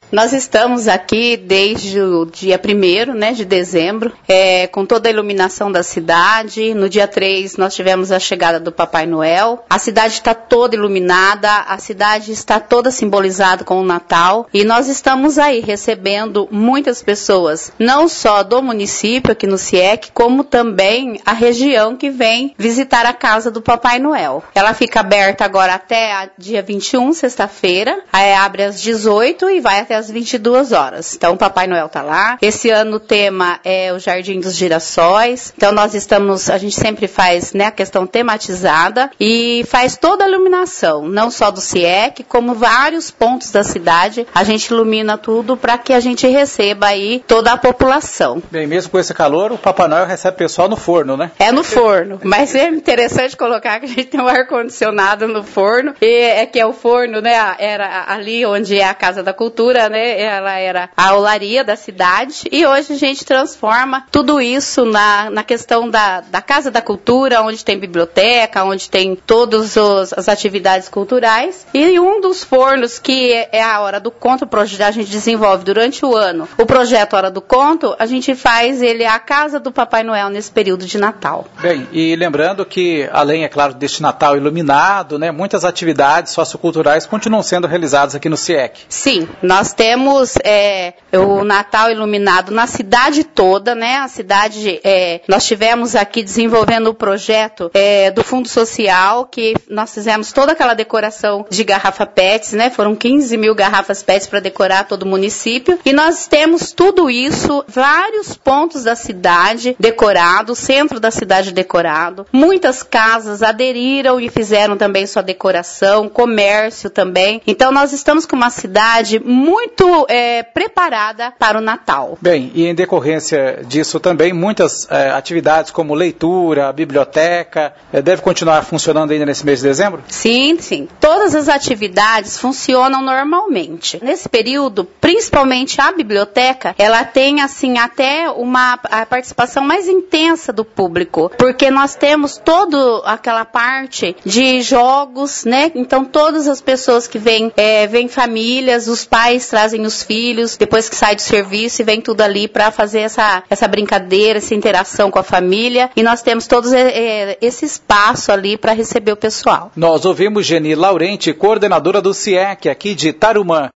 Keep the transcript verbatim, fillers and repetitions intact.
Nós estamos aqui desde o dia primeiro, né, de dezembro, é, com toda a iluminação da cidade. No dia três nós tivemos a chegada do Papai Noel. A cidade está toda iluminada, a cidade está toda simbolizada com o Natal. E nós estamos aí recebendo muitas pessoas, não só do município aqui no C I E C, como também a região que vem visitar a casa do Papai Noel. Ela fica aberta agora até a dia vinte e um, sexta-feira, aí abre às dezoito e vai até às vinte e duas horas. Então o Papai Noel está lá. Esse ano o tema é o Jardim dos Girassóis. Então nós estamos, a gente sempre faz, né, a questão tematizada e faz toda a iluminação, não só do C I E C, como vários pontos da cidade. A gente ilumina tudo para que a gente receba aí toda a população. Bem, mesmo com esse calor, o Papai Noel recebe o pessoal no forno, né? É no forno, mas é interessante colocar que a gente tem um ar-condicionado no forno, e é que é o forno, né, era ali onde é a Casa da Cultura, né, ela era a olaria da cidade, e hoje a gente transforma tudo isso na, na questão da, da Casa da Cultura, onde tem biblioteca, onde tem todas as atividades culturais, e um dos fornos que é a Hora do Conto, o projeto a gente desenvolve durante o ano, o projeto Hora do Conto, a gente faz ele a casa do Papai Noel nesse período de Natal. Bem, e lembrando que, além, é claro, deste Natal iluminado, né, muitas atividades socioculturais continuam sendo realizadas aqui no C I E C. Sim, nós temos é, o Natal iluminado na cidade toda, né, a cidade, é, nós tivemos aqui desenvolvendo o projeto é, do Fundo Social, que nós fizemos toda aquela decoração de garrafa pets, né, foram quinze mil garrafas pets para decorar todo o município, e nós temos tudo isso, vários pontos da cidade decorado, centro da cidade decorado, muitas casas aderiram e fizeram também sua decoração, comércio também, então nós estamos com uma cidade muito é, preparada para o Natal. Bem, e em decorrência disso também, muitas é, atividades como leitura, biblioteca, é, deve continuar funcionando ainda nesse mês de dezembro? Sim, sim. Todas as atividades funcionam normalmente. Nesse período, principalmente a biblioteca, ela tem assim até uma a participação mais intensa do público, porque nós temos toda aquela parte de jogos, né? Então todas as pessoas que vêm, é, vêm famílias, os pais trazem os filhos, depois que sai do serviço e vem tudo ali para fazer essa, essa brincadeira, essa interação com a família, e nós temos todos é, esse espaço ali para receber o pessoal. Nós ouvimos Geni Laurenti, coordenadora do C I E C aqui de Tarumã.